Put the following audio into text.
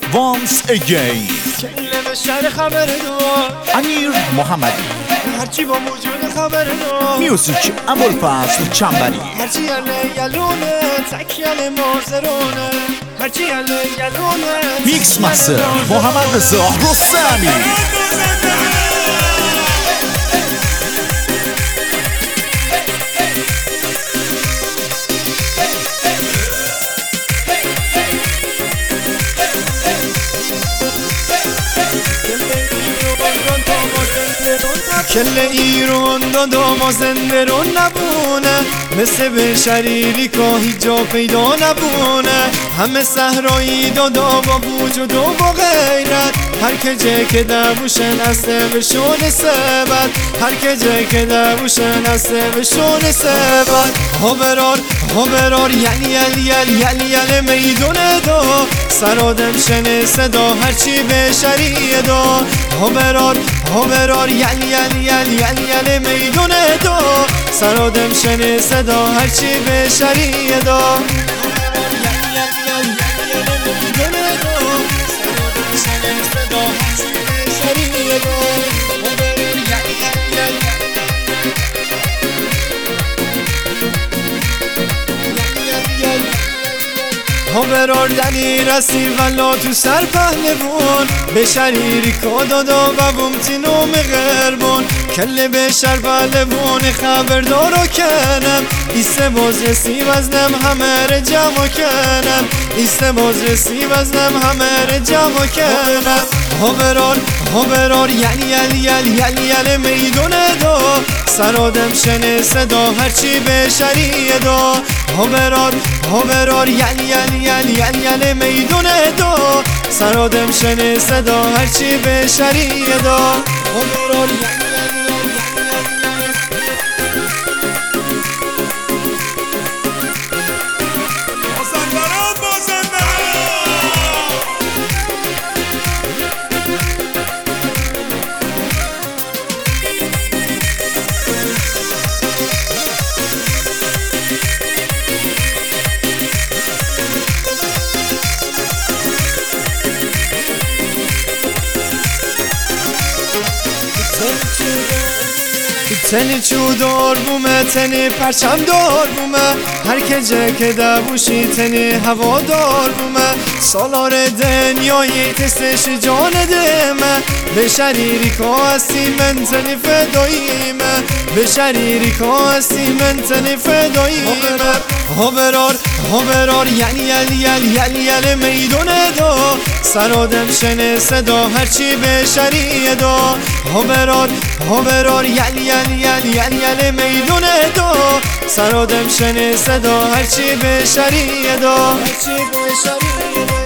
once again. کلم شهر خبر دو امیر محمدی. هرچی با موجود خبر دو میوزیک ابوالفضل چنبری. هرچی یلونه تکیل مازرونه هرچی یلونه میکس مستر محمد رضا رستمی. کل ایرون دو مازنده رو نبونه مثل به شریری که هیچ جا پیدا نبونه همه صحرایی با وجود و با غیرت هر که جه که دبوشن استه بشون سبت هر که جه که دبوشن استه بشون سبت هبرار یل میدونه دو سرادم شنه صدا هرچی به شریه دو هبرار یل میدونه دو سرادم شنه صدا هرچی به شریه دو هبرار دنی رسی ولا تو سر پهلوون به شریری کادادا و بومتینو مغربون کل به شر پهلوون خبردارو کنم ایسته باز رسی وزنم همه ره جمع کنم ایسته باز رسی وزنم همه ره جمع کنم هبرار یل میدونه دو سرادم شنه صدا هرچی به شریه دو هبرار یل میدونه دو سرادم شنه صدا هرچی به شریه دو هبرار تنی چودار بومه تنی پرچم دار بومه هر که جه که دبوشی تنی هوا دار بومه سالار دنیایی تستش جان دمه به شریری که هستی من تنی فداییمه به شریری که هستی من تنی فداییمه هبرار یل میدونه دو سرادم شنه صدا هرچی به شریه دو هبرار یل میدونه دو سرادم شنه صدا هرچی به شریه دو